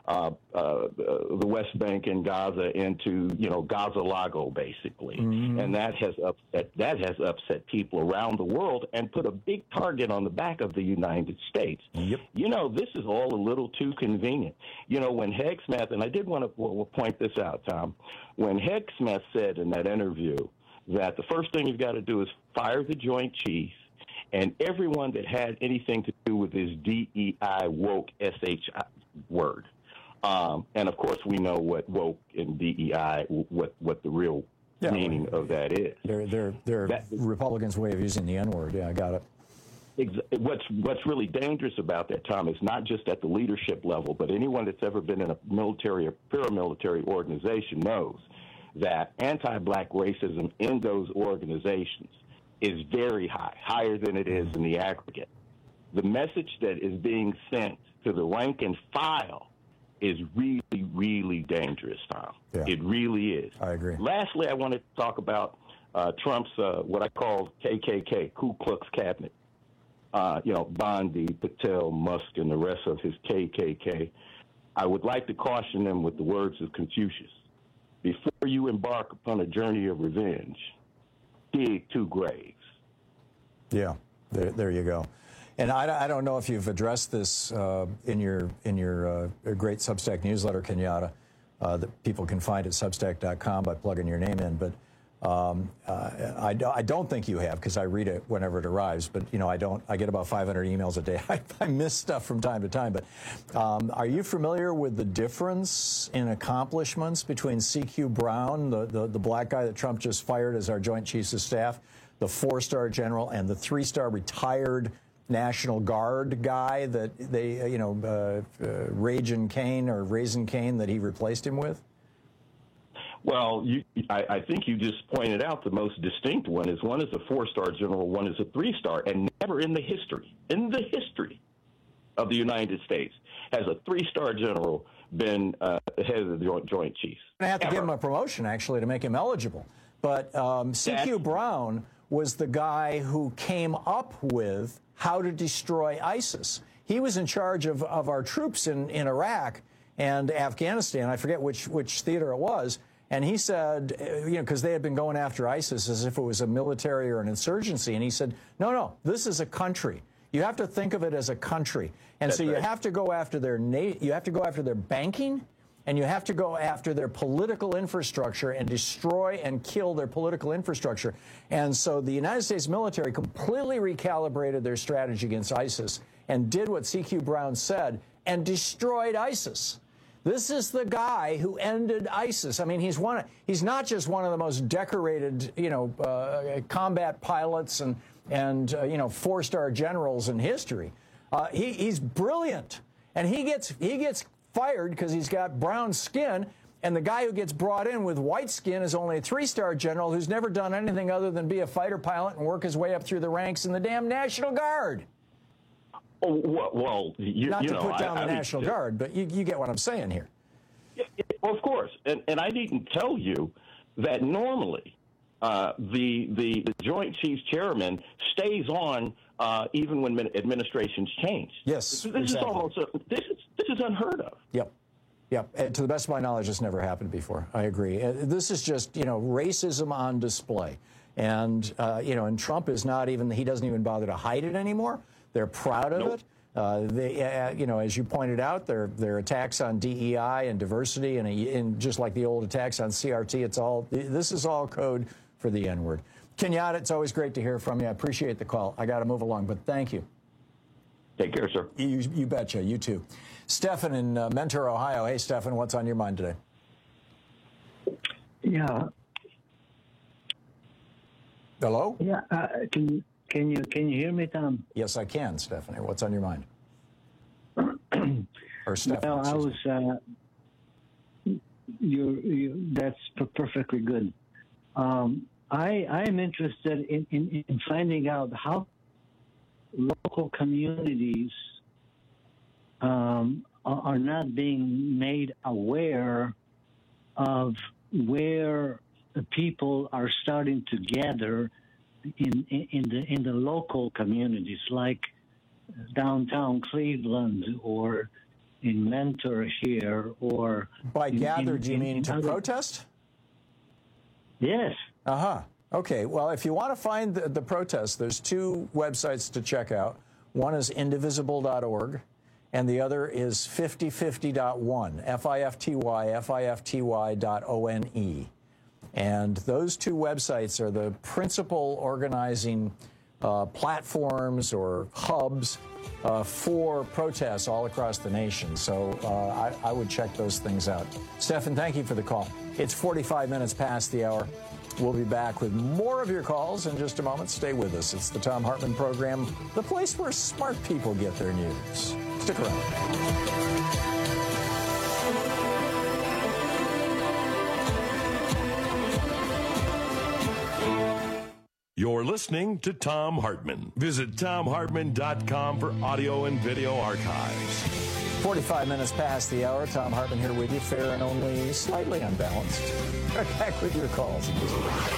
the West Bank and Gaza into, Gaza-Lago, basically. Mm-hmm. And that has upset people around the world and put a big target on the back of the United States. Yep. This is all a little too convenient. When Heg Smith, and I did want to point this out, Tom, when Heg Smith said in that interview that the first thing you've got to do is fire the Joint Chiefs, and everyone that had anything to do with this DEI woke SH word. And of course, we know what woke and DEI, what the real meaning of that is. They're Republicans' way of using the N-word. Yeah, I got it. What's really dangerous about that, Tom, is not just at the leadership level, but anyone that's ever been in a military or paramilitary organization knows that anti-black racism in those organizations is very high, higher than it is in the aggregate. The message that is being sent to the rank and file is really, really dangerous, Tom. Yeah. It really is. I agree. Lastly, I want to talk about Trump's, what I call KKK, Ku Klux Cabinet. Bondi, Patel, Musk, and the rest of his KKK. I would like to caution them with the words of Confucius. Before you embark upon a journey of revenge, dig 2 graves. Yeah, there you go. And I don't know if you've addressed this in your great Substack newsletter, Kenyatta, that people can find at Substack.com by plugging your name in. But I don't think you have, because I read it whenever it arrives. But I get about 500 emails a day. I miss stuff from time to time. But are you familiar with the difference in accomplishments between CQ Brown, the black guy that Trump just fired as our Joint Chiefs of Staff, the 4-star general, and the 3-star retired National Guard guy that they, Raising Cane that he replaced him with? Well, I think you just pointed out the most distinct one is a 4-star general, one is a 3-star, and never in the history of the United States has a 3-star general been the head of the Joint Chiefs. I have to give him a promotion, actually, to make him eligible. But CQ Brown was the guy who came up with how to destroy ISIS. He was in charge of our troops in Iraq and Afghanistan. I forget which theater it was. And he said, because they had been going after ISIS as if it was a military or an insurgency. And he said, no, this is a country. You have to think of it as a country. And so you have to go after their banking, and you have to go after their political infrastructure and destroy and kill their political infrastructure. And so the United States military completely recalibrated their strategy against ISIS and did what CQ Brown said and destroyed ISIS. This is the guy who ended ISIS. I mean, he's not just one of the most decorated, combat pilots and 4-star generals in history. He's brilliant, and he gets fired because he's got brown skin, and the guy who gets brought in with white skin is only a 3-star general who's never done anything other than be a fighter pilot and work his way up through the ranks in the damn National Guard. Oh, well, not to put down the National Guard, but you get what I'm saying here. Yeah, of course, and I didn't tell you that normally the Joint Chiefs Chairman stays on even when administrations change. Yes, this is unheard of. Yep. And to the best of my knowledge, this never happened before. I agree. This is just racism on display, and and Trump is he doesn't even bother to hide it anymore. They're proud of it. As you pointed out, their attacks on DEI and diversity, and just like the old attacks on CRT, this is all code for the N-word. Kenyatta, it's always great to hear from you. I appreciate the call. I got to move along, but thank you. Take care, sir. You betcha. You too. Stephen in Mentor, Ohio. Hey, Stephen, what's on your mind today? Yeah. Hello? Yeah. Can you hear me, Tom? Yes, I can, Stephanie. What's on your mind? Or Stephanie. Well, I was. That's perfectly good. I am interested in finding out how local communities are not being made aware of where the people are starting to gather in the local communities, like downtown Cleveland or in Mentor here, or by gather, do you mean to protest? Yes. Okay. Well, if you want to find the protest, there's two websites to check out. One is indivisible.org, and the other is 5050.one, FIFTY.one. And those two websites are the principal organizing platforms or hubs for protests all across the nation. So I would check those things out. Stefan, thank you for the call. It's 45 minutes past the hour. We'll be back with more of your calls in just a moment. Stay with us. It's the Thom Hartmann Program, the place where smart people get their news. Stick around. You're listening to Thom Hartmann. Visit ThomHartmann.com for audio and video archives. 45 minutes past the hour. Thom Hartmann here with you, fair and only slightly unbalanced. Back with your calls in just a minute.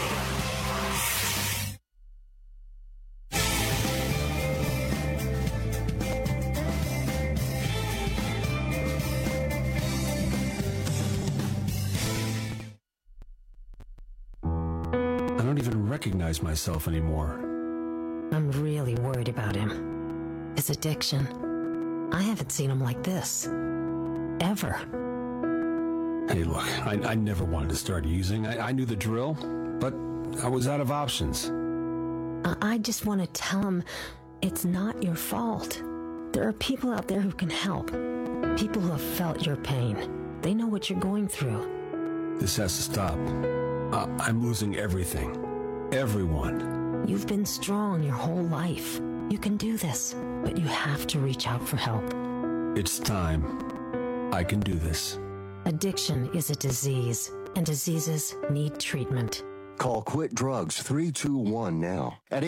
I don't even recognize myself anymore. I'm really worried about him. His addiction. I haven't seen him like this. Ever. Hey, look, I never wanted to start using. I knew the drill, but I was out of options. I just want to tell him it's not your fault. There are people out there who can help. People who have felt your pain. They know what you're going through. This has to stop. I'm losing everything. Everyone. You've been strong your whole life. You can do this, but you have to reach out for help. It's time. I can do this. Addiction is a disease, and diseases need treatment. Call Quit Drugs 321 now at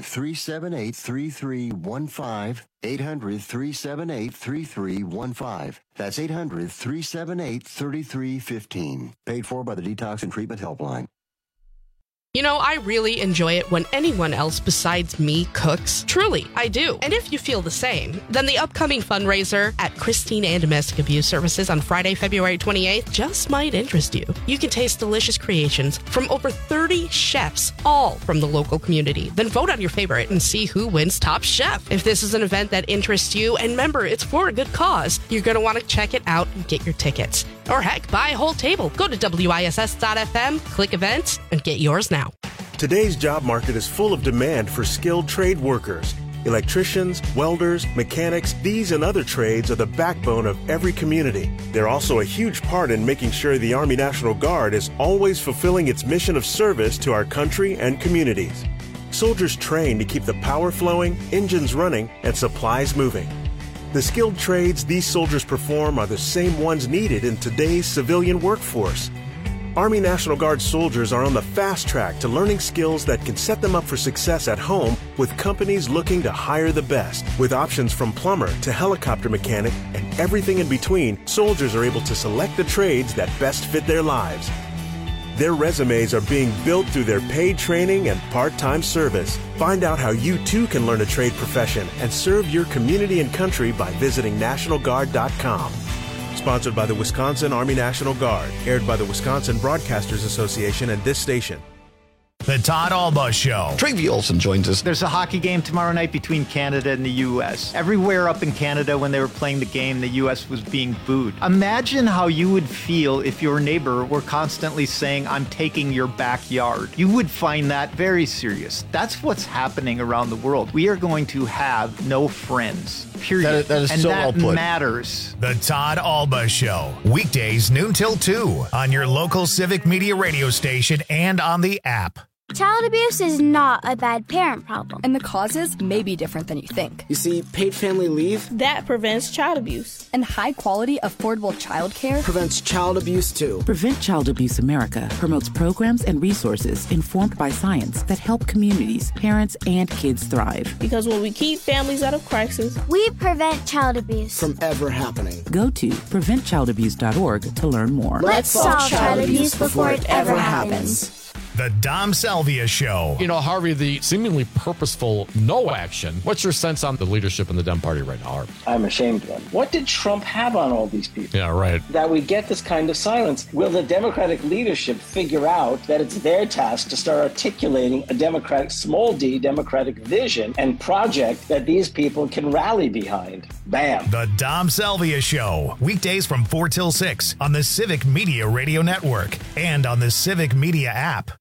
800-378-3315. 800-378-3315. That's 800-378-3315. Paid for by the Detox and Treatment Helpline. You know, I really enjoy it when anyone else besides me cooks. Truly, I do. And if you feel the same, then the upcoming fundraiser at Christine and Domestic Abuse Services on Friday, February 28th just might interest you. You can taste delicious creations from over 30 chefs, all from the local community. Then vote on your favorite and see who wins Top Chef. If this is an event that interests you, and remember, it's for a good cause, you're going to want to check it out and get your tickets. Or heck, buy a whole table. Go to WISS.FM, click events, and get yours now. Today's job market is full of demand for skilled trade workers. Electricians, welders, mechanics, these and other trades are the backbone of every community. They're also a huge part in making sure the Army National Guard is always fulfilling its mission of service to our country and communities. Soldiers train to keep the power flowing, engines running, and supplies moving. The skilled trades these soldiers perform are the same ones needed in today's civilian workforce. Army National Guard soldiers are on the fast track to learning skills that can set them up for success at home with companies looking to hire the best. With options from plumber to helicopter mechanic and everything in between, soldiers are able to select the trades that best fit their lives. Their resumes are being built through their paid training and part-time service. Find out how you too can learn a trade profession and serve your community and country by visiting NationalGuard.com. Sponsored by the Wisconsin Army National Guard. Aired by the Wisconsin Broadcasters Association and this station. The Todd Alba Show. Travie Olson joins us. There's a hockey game tomorrow night between Canada and the U.S. Everywhere up in Canada when they were playing the game, the U.S. was being booed. Imagine how you would feel if your neighbor were constantly saying, I'm taking your backyard. You would find that very serious. That's what's happening around the world. We are going to have no friends. Period. That is and so that well put. matters. The Todd Alba Show. Weekdays noon till 2 on your local Civic Media radio station and on the app. Child abuse is not a bad parent problem. And the causes may be different than you think. You see, paid family leave That prevents child abuse. And high-quality, affordable child care prevents child abuse, too. Prevent Child Abuse America promotes programs and resources informed by science that help communities, parents, and kids thrive. Because when we keep families out of crisis, we prevent child abuse From ever happening. Go to preventchildabuse.org to learn more. Let's solve child abuse before it ever happens. The Dom Salvia Show. You know, Harvey, the seemingly purposeful no action. What's your sense on the leadership in the Dem Party right now, Harvey? I'm ashamed of them. What did Trump have on all these people? Yeah, right. That we get this kind of silence. Will the Democratic leadership figure out that it's their task to start articulating a Democratic, small d, Democratic vision and project that these people can rally behind? Bam. The Dom Salvia Show. Weekdays from 4 till 6 on the Civic Media Radio Network and on the Civic Media app.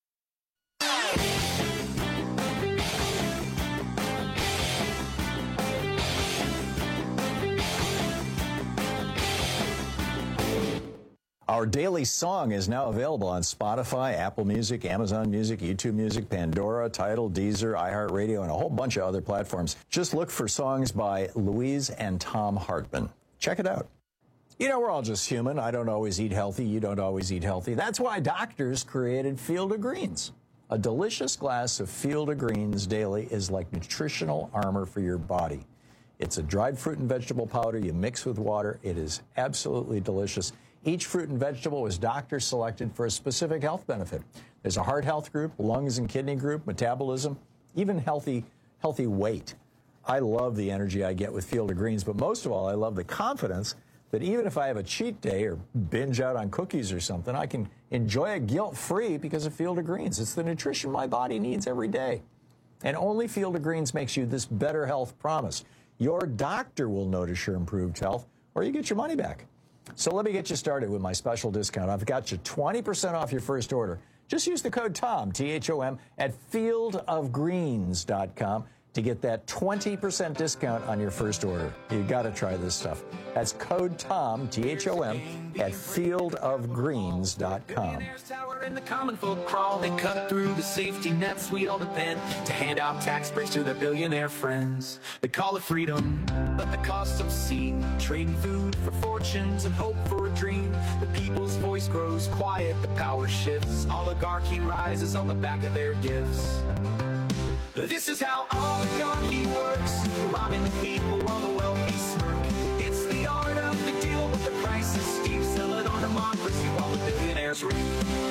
Our daily song is now available on Spotify, Apple Music, Amazon Music, YouTube Music, Pandora, Tidal, Deezer, iHeartRadio, and a whole bunch of other platforms. Just look for songs by Louise and Tom Hartman. Check it out. You know, we're all just human. I don't always eat healthy. You don't always eat healthy. That's why doctors created Field of Greens. A delicious glass of Field of Greens daily is like nutritional armor for your body. It's a dried fruit and vegetable powder you mix with water. It is absolutely delicious. Each fruit and vegetable was doctor selected for a specific health benefit. There's a heart health group, lungs and kidney group, metabolism, even healthy weight. I love the energy I get with Field of Greens, but most of all, I love the confidence that even if I have a cheat day or binge out on cookies or something, I can enjoy it guilt-free because of Field of Greens. It's the nutrition my body needs every day. And only Field of Greens makes you this better health promise. Your doctor will notice your improved health, or you get your money back. So let me get you started with my special discount. I've got you 20% off your first order. Just use the code TOM, T-H-O-M, at fieldofgreens.com to get that 20% discount on your first order. You got to try this stuff. That's code TOM, T-H-O-M, at fieldofgreens.com. And the common folk crawl, they cut through the safety nets we all depend to hand out tax breaks to their billionaire friends. They call it freedom, but the cost obscene. Trading food for fortunes and hope for a dream. The people's voice grows quiet, the power shifts. Oligarchy rises on the back of their gifts. This is how oligarchy works, robbing the people while the wealthy smirk. It's the art of the deal, but the price is steep. Sell it on democracy while the billionaires reap.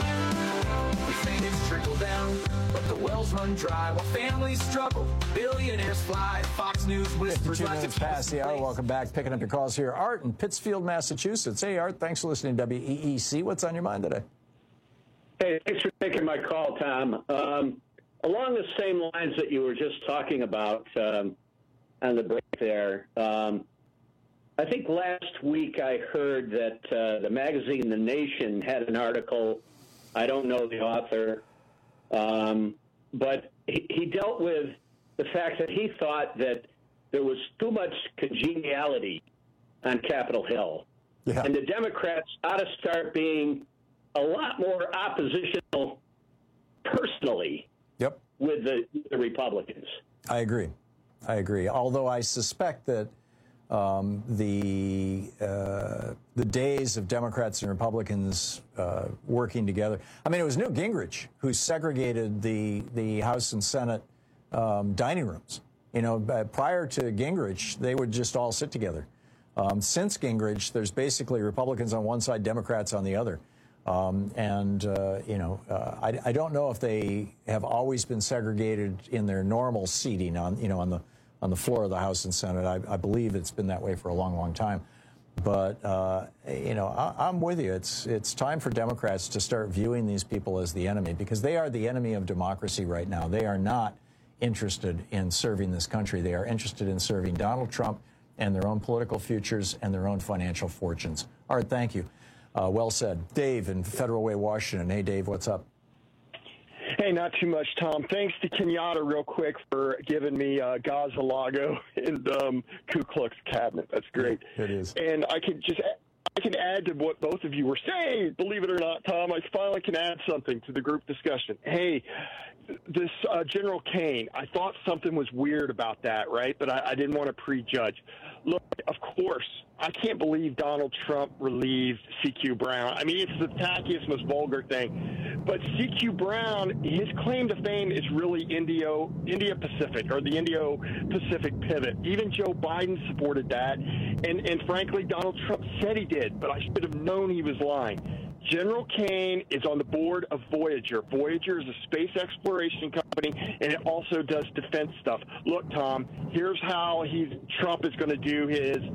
We say it's trickle down, but the wells run dry while families struggle. Billionaires fly. Fox News whispers. 52 minutes past the hour. Welcome back. Picking up your calls here. Art in Pittsfield, Massachusetts. Hey, Art. Thanks for listening to WEEC. What's on your mind today? Hey, thanks for taking my call, Tom. Along the same lines that you were just talking about on the break there, I think last week I heard that the magazine The Nation had an article. I don't know the author, but he dealt with the fact that he thought that there was too much congeniality on Capitol Hill. Yeah. And the Democrats ought to start being a lot more oppositional personally. Yep. With the Republicans. I agree. Although I suspect that the days of Democrats and Republicans working together. I mean, it was Newt Gingrich who segregated the House and Senate dining rooms. You know, prior to Gingrich, they would just all sit together. Since Gingrich, there's basically Republicans on one side, Democrats on the other. I don't know if they have always been segregated in their normal seating on the floor of the House and Senate. I believe it's been that way for a long, long time. But, I'm with you. It's time for Democrats to start viewing these people as the enemy, because they are the enemy of democracy right now. They are not interested in serving this country. They are interested in serving Donald Trump and their own political futures and their own financial fortunes. All right, thank you. Well said. Dave in Federal Way, Washington. Hey, Dave, what's up? Hey, not too much, Tom. Thanks to Kenyatta real quick for giving me Gaza-Lago and Ku Klux Cabinet. That's great. It is. And I can add to what both of you were saying. Believe it or not, Tom, I finally can add something to the group discussion. Hey, this General Kane, I thought something was weird about that, right? But I didn't want to prejudge. Look, of course, I can't believe Donald Trump relieved C.Q. Brown. I mean, it's the tackiest, most vulgar thing. But C.Q. Brown, his claim to fame is really India-Pacific, or the Indo-Pacific pivot. Even Joe Biden supported that. And frankly, Donald Trump said he did, but I should have known he was lying. General Kane is on the board of Voyager. Voyager is a space exploration company, and it also does defense stuff. Look, Tom, here's how Trump is going to do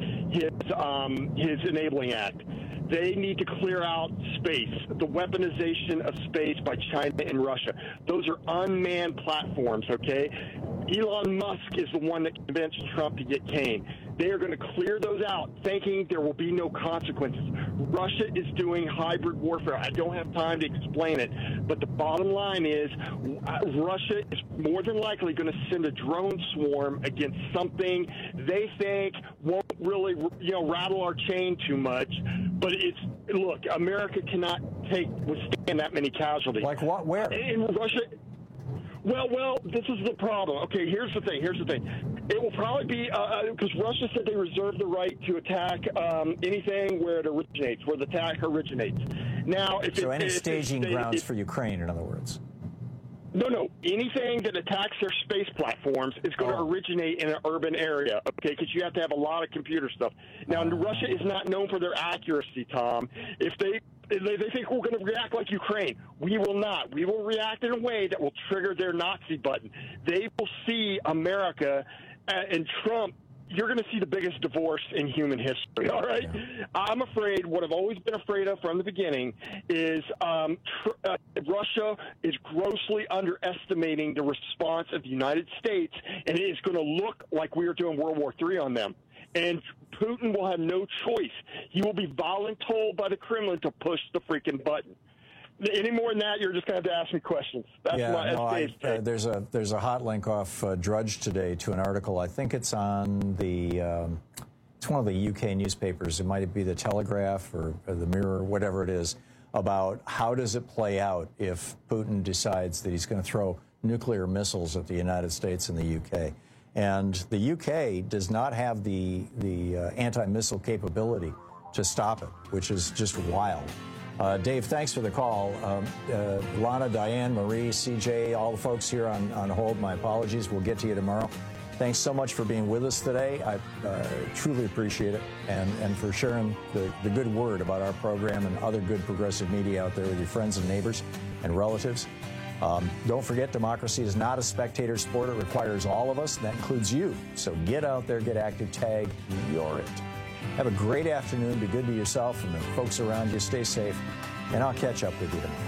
his enabling act. They need to clear out space, the weaponization of space by China and Russia. Those are unmanned platforms, okay? Elon Musk is the one that convinced Trump to get Kane. They are going to clear those out, thinking there will be no consequences. Russia is doing hybrid warfare. I don't have time to explain it, but the bottom line is Russia is more than likely going to send a drone swarm against something they think won't really, rattle our chain too much. But look, America cannot withstand that many casualties. Like what? Where? In Russia. Well, this is the problem. Okay, here's the thing. It will probably be because Russia said they reserve the right to attack anything where the attack originates. Now, any staging grounds for Ukraine, in other words. No. Anything that attacks their space platforms is going to originate in an urban area, okay, because you have to have a lot of computer stuff. Now, Russia is not known for their accuracy, Tom. If they think we're going to react like Ukraine, we will not. We will react in a way that will trigger their Nazi button. They will see America and Trump. You're going to see the biggest divorce in human history, all right? Yeah. I'm afraid, what I've always been afraid of from the beginning is Russia is grossly underestimating the response of the United States, and it is going to look like we are doing World War III on them. And Putin will have no choice. He will be voluntold by the Kremlin to push the freaking button. Any more than that, you're just going to have to ask me questions. There's a hot link off Drudge today to an article. I think it's on it's one of the UK newspapers. It might be the Telegraph or the Mirror, whatever it is, about how does it play out if Putin decides that he's going to throw nuclear missiles at the United States and the UK. And the UK does not have the anti-missile capability to stop it, which is just wild. Dave, thanks for the call. Lana, Diane, Marie, CJ, all the folks here on hold, my apologies. We'll get to you tomorrow. Thanks so much for being with us today. I truly appreciate it, and for sharing the good word about our program and other good progressive media out there with your friends and neighbors and relatives. Don't forget, democracy is not a spectator sport. It requires all of us. That includes you. So get out there, get active, tag, you're it. Have a great afternoon. Be good to yourself and the folks around you. Stay safe, and I'll catch up with you tomorrow.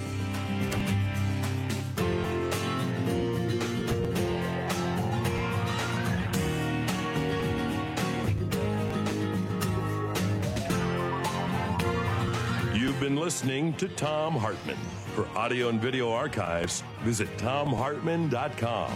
You've been listening to Thom Hartmann. For audio and video archives, visit ThomHartmann.com.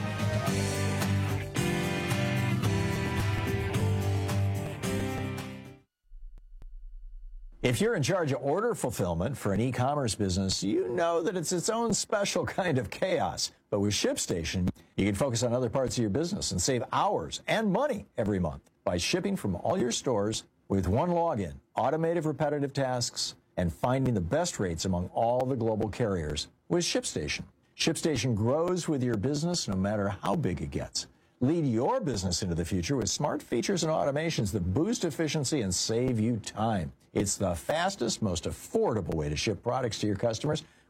If you're in charge of order fulfillment for an e-commerce business, you know that it's its own special kind of chaos. But with ShipStation, you can focus on other parts of your business and save hours and money every month by shipping from all your stores with one login, automated repetitive tasks, and finding the best rates among all the global carriers with ShipStation. ShipStation grows with your business no matter how big it gets. Lead your business into the future with smart features and automations that boost efficiency and save you time. It's the fastest, most affordable way to ship products to your customers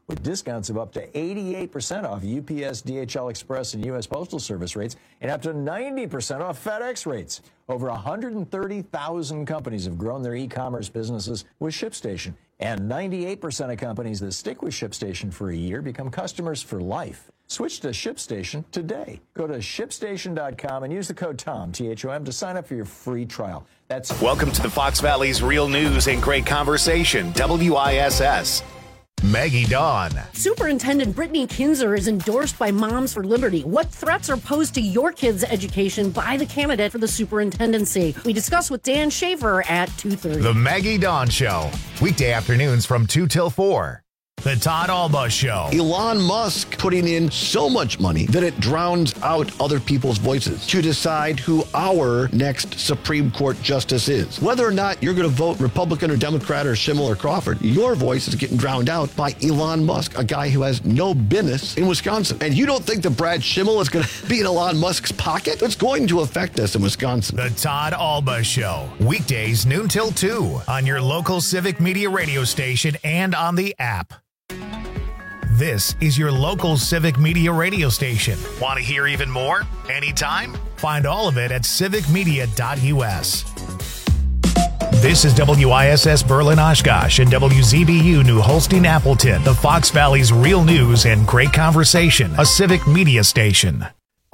with discounts of up to 88% off UPS, DHL Express, and U.S. Postal Service rates, and up to 90% off FedEx rates. Over 130,000 companies have grown their e-commerce businesses with ShipStation, and 98% of companies that stick with ShipStation for a year become customers for life. Switch to ShipStation today. Go to ShipStation.com and use the code TOM, T-H-O-M, to sign up for your free trial. That's Welcome to the Fox Valley's Real News and Great Conversation, WISS. Maggie Dawn. Superintendent Brittany Kinzer is endorsed by Moms for Liberty. What threats are posed to your kids' education by the candidate for the superintendency? We discuss with Dan Schaefer at 2:30. The Maggie Dawn Show. Weekday afternoons from 2 till 4. The Todd Alba Show. Elon Musk putting in so much money that it drowns out other people's voices to decide who our next Supreme Court justice is. Whether or not you're going to vote Republican or Democrat or Schimmel or Crawford, your voice is getting drowned out by Elon Musk, a guy who has no business in Wisconsin. And you don't think that Brad Schimmel is going to be in Elon Musk's pocket? It's going to affect us in Wisconsin. The Todd Alba Show. Weekdays noon till 2 on your local Civic Media radio station and on the app. This is your local Civic Media radio station. Want to hear even more? Anytime? Find all of it at civicmedia.us. This is WISS Berlin Oshkosh and WZBU New Holstein Appleton, the Fox Valley's Real News and Great Conversation, a Civic Media station.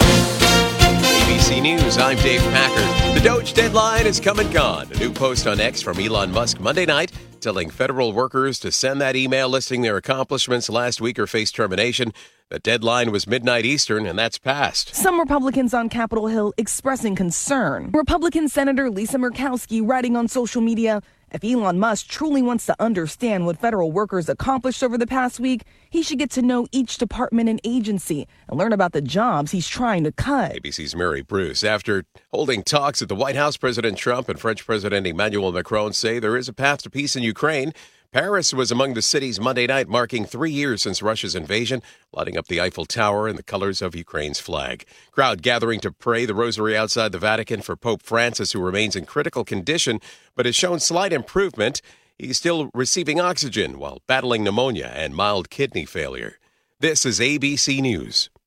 ABC News, I'm Dave Packard. The Doge deadline is come and gone. A new post on X from Elon Musk Monday night telling federal workers to send that email listing their accomplishments last week or face termination. The deadline was midnight Eastern, and that's passed. Some Republicans on Capitol Hill expressing concern. Republican Senator Lisa Murkowski writing on social media, if Elon Musk truly wants to understand what federal workers accomplished over the past week, he should get to know each department and agency and learn about the jobs he's trying to cut. ABC's Mary Bruce. After holding talks at the White House, President Trump and French President Emmanuel Macron say there is a path to peace in Ukraine. Paris was among the cities Monday night, marking 3 years since Russia's invasion, lighting up the Eiffel Tower in the colors of Ukraine's flag. Crowd gathering to pray the rosary outside the Vatican for Pope Francis, who remains in critical condition but has shown slight improvement. He's still receiving oxygen while battling pneumonia and mild kidney failure. This is ABC News.